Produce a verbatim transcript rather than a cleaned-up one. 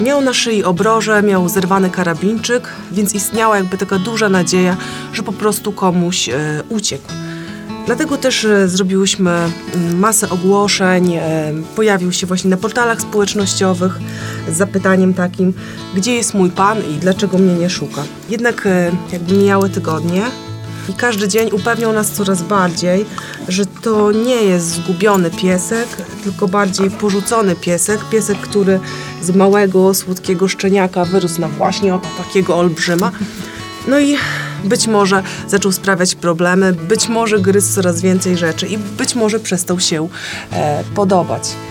Miał na szyi obroże, miał zerwany karabinczyk, więc istniała jakby taka duża nadzieja, że po prostu komuś e, uciekł. Dlatego też e, zrobiłyśmy m, masę ogłoszeń, e, pojawił się właśnie na portalach społecznościowych z zapytaniem takim, gdzie jest mój pan i dlaczego mnie nie szuka. Jednak e, jakby mijały tygodnie i każdy dzień upewniał nas coraz bardziej, że to nie jest zgubiony piesek, tylko bardziej porzucony piesek. Piesek, który z małego, słodkiego szczeniaka wyrósł na właśnie oto takiego olbrzyma. No i być może zaczął sprawiać problemy, być może gryzł coraz więcej rzeczy i być może przestał się e, podobać.